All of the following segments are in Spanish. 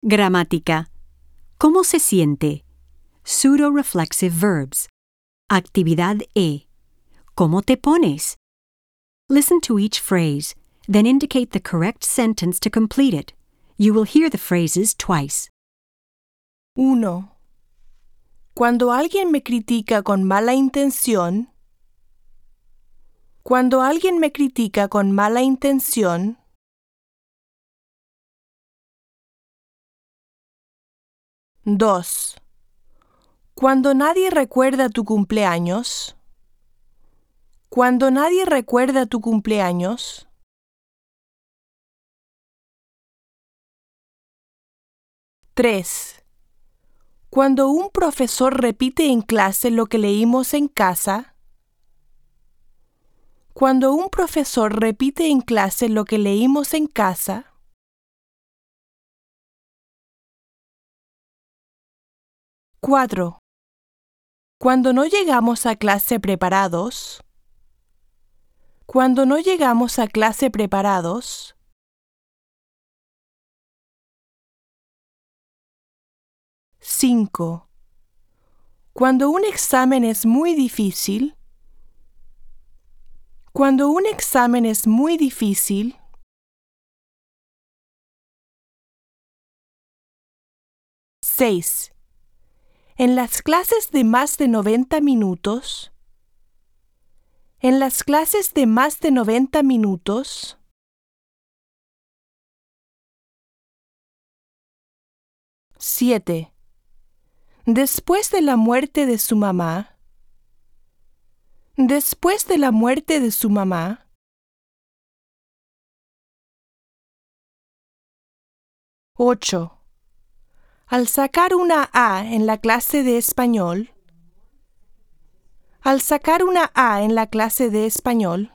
Gramática. ¿Cómo se siente? Pseudo-reflexive verbs. Actividad E. ¿Cómo te pones? Listen to each phrase, then indicate the correct sentence to complete it. You will hear the phrases twice. 1. Cuando alguien me critica con mala intención. Cuando alguien me critica con mala intención. 2. Cuando nadie recuerda tu cumpleaños. Cuando nadie recuerda tu cumpleaños. 3. Cuando un profesor repite en clase lo que leímos en casa. Cuando un profesor repite en clase lo que leímos en casa. 4. Cuando no llegamos a clase preparados. Cuando no llegamos a clase preparados. 5. Cuando un examen es muy difícil. Cuando un examen es muy difícil. 6. En las clases de más de 90 minutos. En las clases de más de 90 minutos. 7. Después de la muerte de su mamá. Después de la muerte de su mamá. 8. Al sacar una A en la clase de español. Al sacar una A en la clase de español.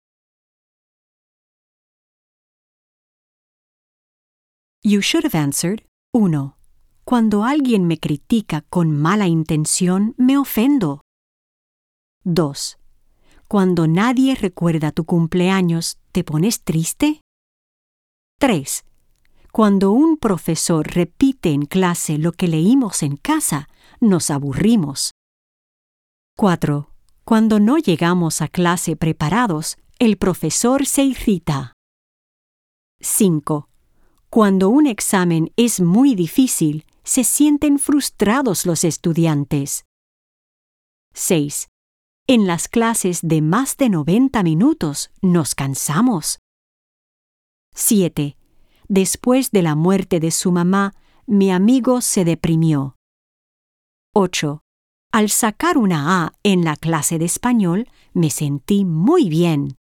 You should have answered 1. Cuando alguien me critica con mala intención, me ofendo. 2. Cuando nadie recuerda tu cumpleaños, ¿te pones triste? 3. Cuando un profesor repite en clase lo que leímos en casa, nos aburrimos. 4. Cuando no llegamos a clase preparados, el profesor se irrita. 5. Cuando un examen es muy difícil, se sienten frustrados los estudiantes. 6. En las clases de más de 90 minutos nos cansamos. 7. Después de la muerte de su mamá, mi amigo se deprimió. 8. Al sacar una A en la clase de español, me sentí muy bien.